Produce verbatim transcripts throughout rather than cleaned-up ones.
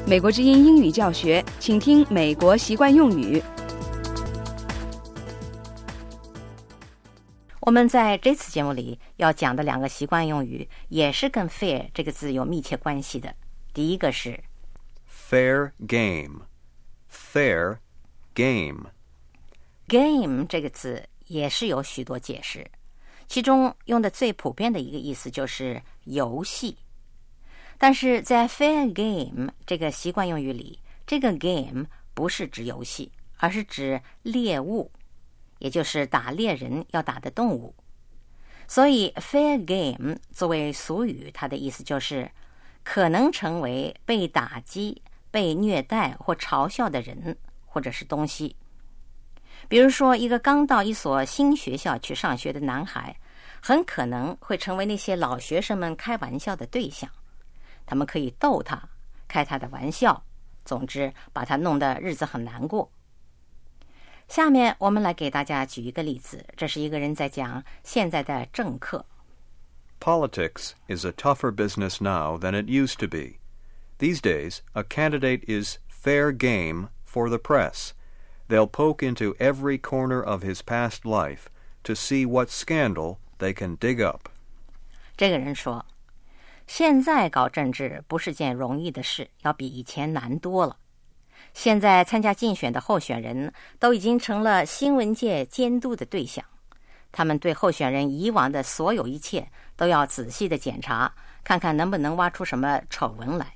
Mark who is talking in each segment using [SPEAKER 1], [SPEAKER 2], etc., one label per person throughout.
[SPEAKER 1] 美国之音英语教学，请听美国习惯用语。
[SPEAKER 2] 我们在这次节目里要讲的两个习惯用语也是跟 fair 这个字有密切关系的。第一个是
[SPEAKER 3] fair game. Fair game.
[SPEAKER 2] game 这个字也是有许多解释，其中用的最普遍的一个意思就是游戏。但是在 fair game 这个习惯用语里，这个 game 不是指游戏，而是指猎物，也就是打猎人要打的动物。所以 fair game 作为俗语，它的意思就是可能成为被打击、被虐待或嘲笑的人或者是东西。比如说，一个刚到一所新学校去上学的男孩，很可能会成为那些老学生们开玩笑的对象。他们可以逗他，开他的玩笑，总之把他弄得日子很难过。下面我们来给大家举一个例子，这是一个人在讲现在的政客。
[SPEAKER 3] Politics is a tougher business now than it used to be. These days, a candidate is fair game for the press. They'll poke into every corner of his past life to see what scandal they can dig up.
[SPEAKER 2] 这个人说，现在搞政治不是件容易的事，要比以前难多了。现在参加竞选的候选人都已经成了新闻界监督的对象，他们对候选人以往的所有一切都要仔细的检查，看看能不能挖出什么丑闻来。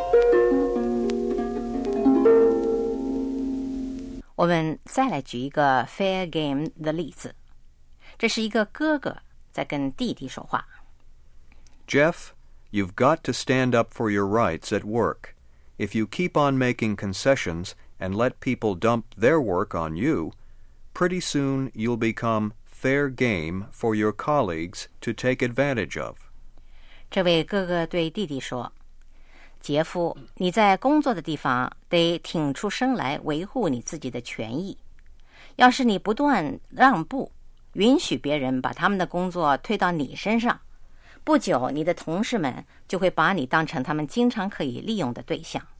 [SPEAKER 2] 我们再来举一个 fair game 的例子，这是一个哥哥在跟弟弟说话。
[SPEAKER 3] Jeff, you've got to stand up for your rights at work. If you keep on making concessions and let people dump their work on you, pretty soon you'll become fair game for your colleagues to take advantage of.
[SPEAKER 2] 这位哥哥对弟弟说，杰夫，你在工作的地方得挺出声来维护你自己的权益。要是你不断让步，允许别人把他们的工作推到你身上，不久你的同事们就会把你当成他们经常可以利用的对象。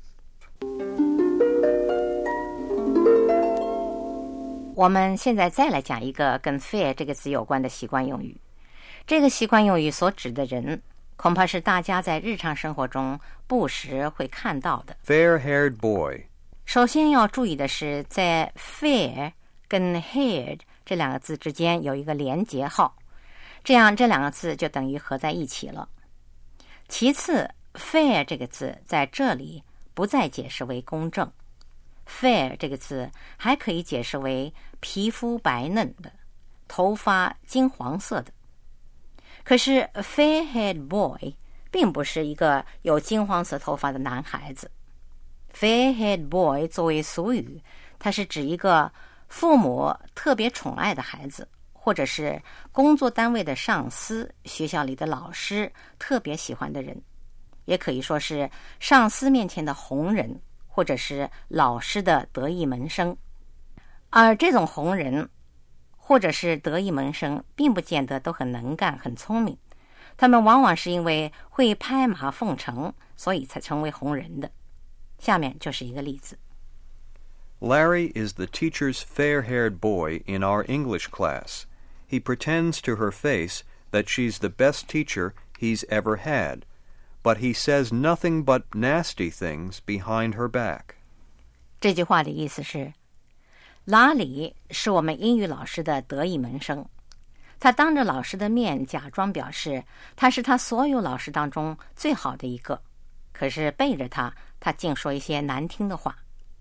[SPEAKER 2] 我们现在再来讲一个跟 fair 这个词有关的习惯用语。这个习惯用语所指的人，恐怕是大家在日常生活中不时会看到的。
[SPEAKER 3] Fair-haired boy.
[SPEAKER 2] 首先要注意的是，在 fair 跟 haired 这两个字之间有一个连结号，这样这两个字就等于合在一起了。其次， fair 这个字在这里不再解释为公正， fair 这个字还可以解释为皮肤白嫩的，头发金黄色的。可是 fair-haired boy 并不是一个有金黄色头发的男孩子。 fair-haired boy 作为俗语，它是指一个父母特别宠爱的孩子，或者是工作单位的上司、学校里的老师特别喜欢的人，也可以说是上司面前的红人，或者是老师的得意门生。而这种红人或者是得意门生并不见得都很能干很聪明，他们往往是因为会拍马奉承，所以才成为红人的。下面就是一个例子。
[SPEAKER 3] Larry is the teacher's fair-haired boy in our English class. He pretends to her face that she's the best teacher he's ever had, but he says nothing but nasty things behind her back.
[SPEAKER 2] 这句话的意思是，拉里是我们英语老师的得意门生，他当着老师的面假装表示他是他所有老师当中最好的一个，可是背着他，他竟说一些难听的话。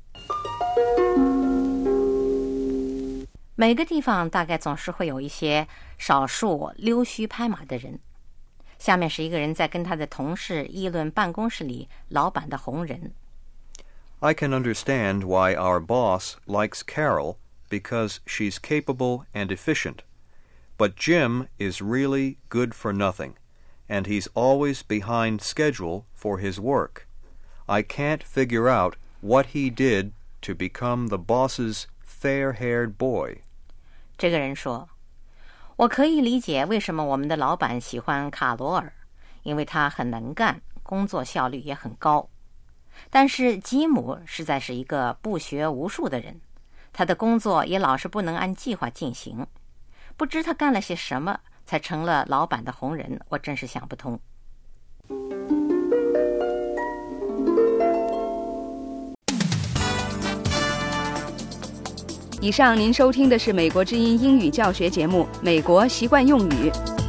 [SPEAKER 2] 每个地方大概总是会有一些少数溜须拍马的人。下面是一个人在跟他的同事议论办公室里老板的红人。
[SPEAKER 3] I can understand why our boss likes Carol because she's capable and efficient. But Jim is really good for nothing, and he's always behind schedule for his work. I can't figure out what he did to become the boss's fair-haired boy.
[SPEAKER 2] 这个人说，我可以理解为什么我们的老板喜欢卡罗尔，因为他很能干，工作效率也很高。 但是吉姆实在是一个不学无术的人，他的工作也老是不能按计划进行。不知他干了些什么，才成了老板的红人，我真是想不通。
[SPEAKER 1] 以上您收听的是美国之音英语教学节目《美国习惯用语》。